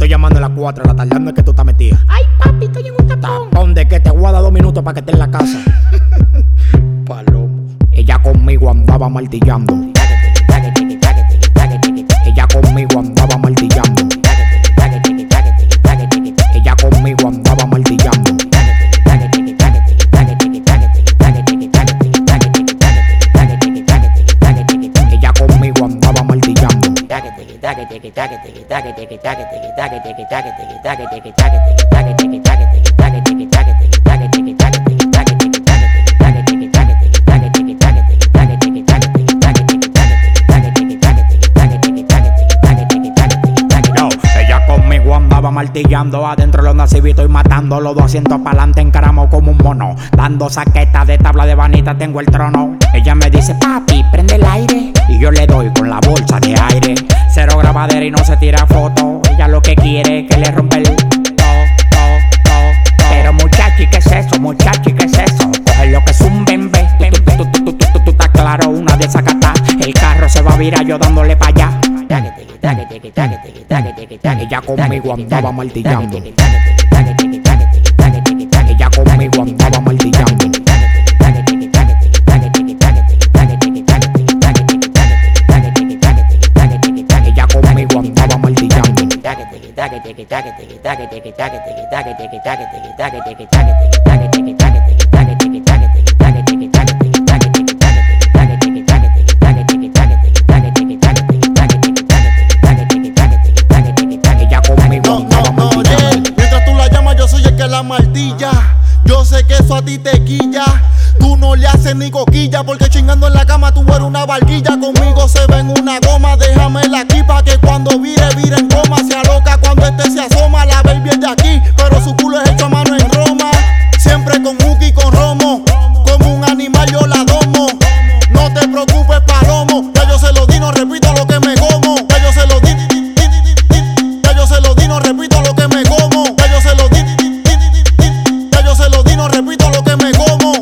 estoy llamando a las 4 de la tarde. ¿Dónde es que tú estás metida? Ay, papi, estoy en un tapón. Tapón de que te voy a dar 2 minutos para que estés en la casa. Palomo. Ella conmigo andaba martillando. Ella conmigo andaba martillando. Ella conmigo andaba martillando. Ella conmigo andaba martillando. Ella conmigo andaba martillando. Adentro los nacivitos y matando. Los 200 pa'lante encaramos como un mono. Dando saquetas de tabla de vanita, tengo el trono. Ella me dice, papi, prende el aire. Y yo le doy con la bolsa de aire. Cero grabadera y no se tira foto. Ella lo que quiere es que le rompe el Pero muchachi, ¿qué es eso? Muchachi, ¿qué es eso? Coge lo que es un bembe. Tú estás claro, una desacatá. El carro se va a virar yo dándole pa' allá. Ella conmigo andaba martillando. Ella conmigo andaba martillando. Ella conmigo andaba martillando. Mientras tú la llamas, yo soy el que la martilla. Yo sé que eso a ti te quilla. Tú no le haces ni coquilla, porque chingando en la cama tú eres una barquilla. Conmigo se ven una goma, déjamela aquí pa' que cuando vire en coma. Se aloca cuando este se asoma, la baby es de aquí, pero su culo es hecho a mano en Roma. Siempre con Uki y con Romo, como un animal yo la domo. No te preocupes, palomo, ya yo se lo di, no repito lo que me como. Ya yo se lo di, ya yo se lo di, no repito lo que me como. Ya yo se lo di, ya yo se lo di, no repito lo que me como.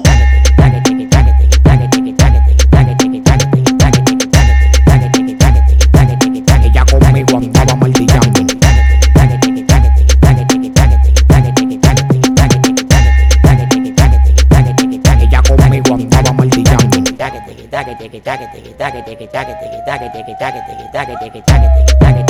Ella conmigo andaba martillando. Ella conmigo andaba martillando.